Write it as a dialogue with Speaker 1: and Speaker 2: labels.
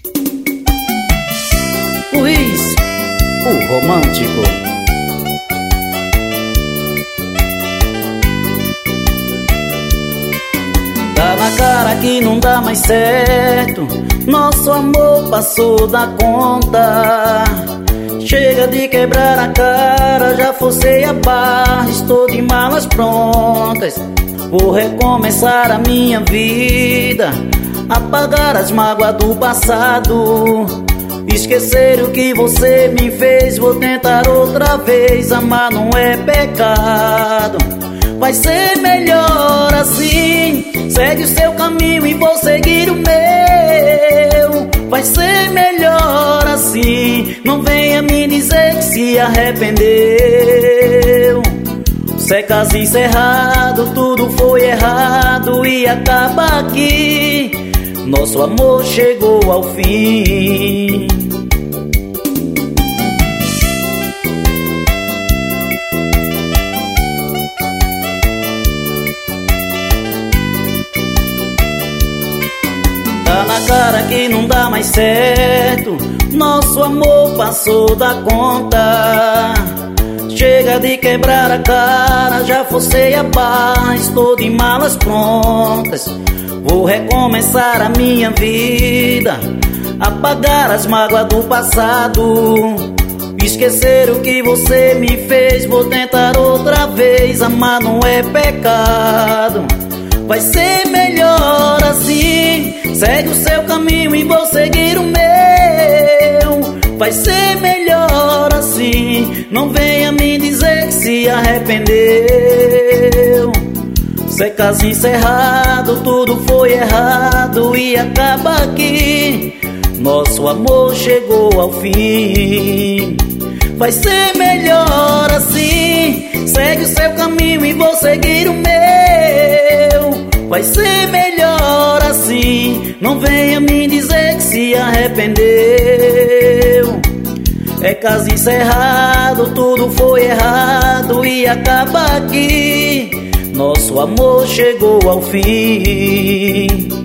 Speaker 1: Luiz, o romântico. Tá na cara que não dá mais certo, nosso amor passou da conta. Chega de quebrar a cara, já forcei a barra, estou de malas prontas. Vou recomeçar a minha vida, apagar as mágoas do passado, esquecer o que você me fez. Vou tentar outra vez, amar não é pecado. Vai ser melhor assim, segue o seu caminho e vou seguir o meu. Vai ser melhor assim, não venha me dizer que se arrependeu. Secas encerrado, tudo foi errado e acaba aqui, nosso amor chegou ao fim. Tá na cara que não dá mais certo, nosso amor passou da conta. Chega de quebrar a cara, já forcei a barra, estou de malas prontas. Vou recomeçar a minha vida, apagar as mágoas do passado, esquecer o que você me fez. Vou tentar outra vez, amar não é pecado. Vai ser melhor assim, segue o seu caminho e vou seguir o meu. Vai ser melhor assim, não venha me dizer que se arrependeu. Secas encerrado, tudo foi errado e acaba aqui, nosso amor chegou ao fim. Vai ser melhor assim, segue o seu caminho e vou seguir o meu. Vai ser melhor assim, não venha me dizer que se arrependeu. É caso encerrado, tudo foi errado e acaba aqui, nosso amor chegou ao fim.